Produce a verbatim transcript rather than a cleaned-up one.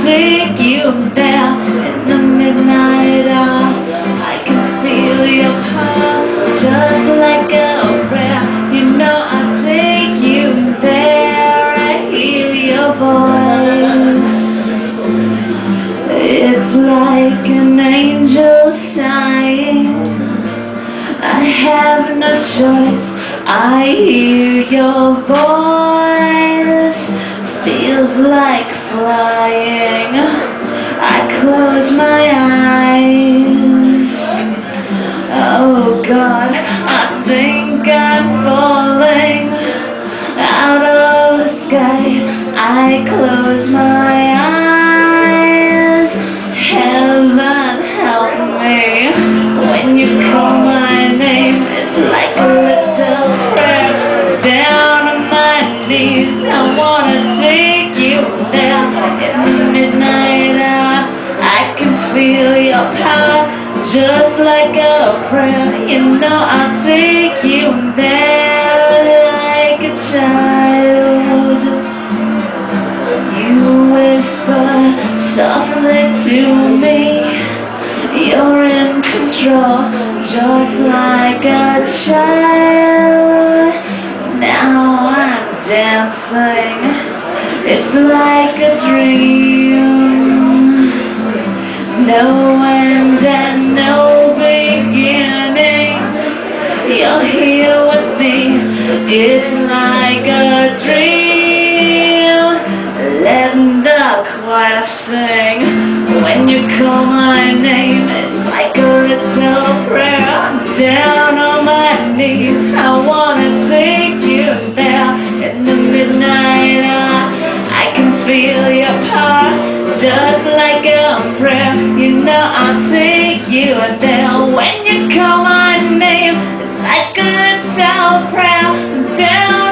take you there in the midnight hour. I can feel your heart just like a prayer. You know I'll take you there. I hear your voice. It's like an angel sighing. I have no choice. I hear your voice. Feels like flying. I close my eyes. Oh God, I think I'm falling out of the sky. I close my eyes. Heaven help me. When you call my name, it's like a little prayer. Down on my knees, I wanna take you there in the midnight hour. I can feel your power, just like a prayer. You know I'll take you there like a child. You whisper softly to me. You're in control, just like a child. Now I'm dancing. It's like a dream. No end and no beginning. You're here with me. It's like a dream. Let the choir sing. When you call my name, it's like a little prayer. I'm down on my knees. I wanna take you there in the midnight hour. I can feel your power, just like a prayer. You know I'll take you there. When you call my name, it's like a little prayer. I'm down